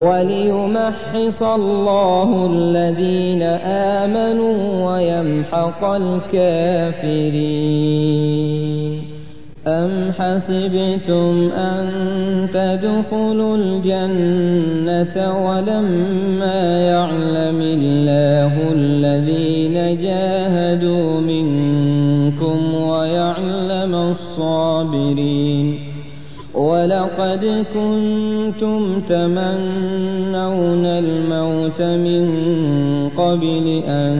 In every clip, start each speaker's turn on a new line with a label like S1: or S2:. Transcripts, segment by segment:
S1: وليمحص الله الذين آمنوا ويمحق الكافرين. أم حسبتم أن تدخلوا الجنة ولما يعلم الله الذين جاهدوا منكم ويعلم الصابرين؟ ولقد كنتم تمنون الموت من قبل أن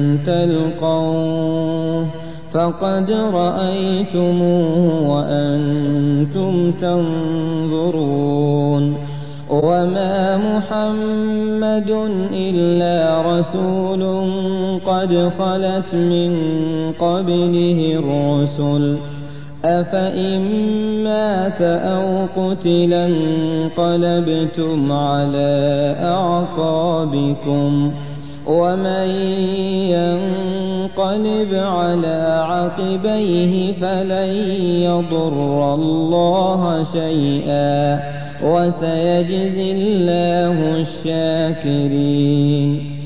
S1: تلقوه فقد رأيتموه وأنتم تنظرون. وما محمد إلا رسول قد خلت من قبله الرسل أفإن مات أو قتلا انقلبتم على أعقابكم ومن ينقلب على عقبيه فلن يضر الله شيئا وسيجزي الله الشاكرين.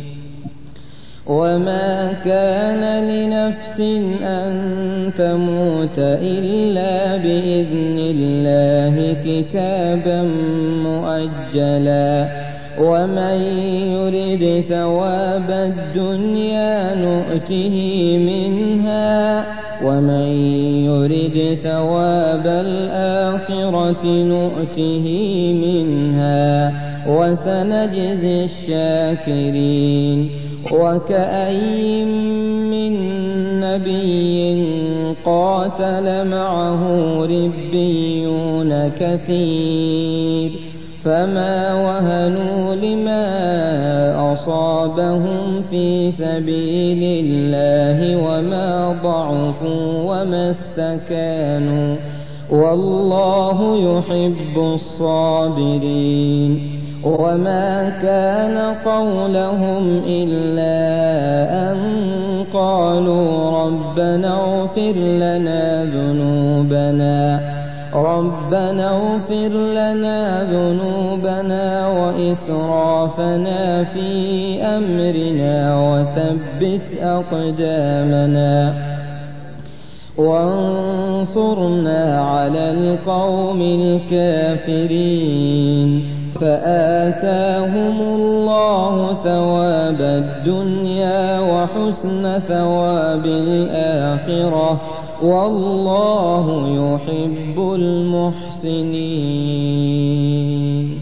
S1: وما كان لنفس أن تموت إلا بإذن الله كتابا مؤجلا ومن يرد ثواب الدنيا نؤته منها ومن يرد ثواب الآخرة نؤته منها وسنجزي الشاكرين. وكأي من نبي قاتل معه ربيون كثير فما وهنوا لما أصابهم في سبيل الله وما ضعفوا وما استكانوا والله يحب الصابرين. وما كان قولهم إلا أن قالوا ربنا اغفر لنا ذنوبنا وإسرافنا في أمرنا وثبت أقدامنا وانصرنا على القوم الكافرين. فآتاهم الله ثواب الدنيا وحسن ثواب الآخرة والله يحب المحسنين.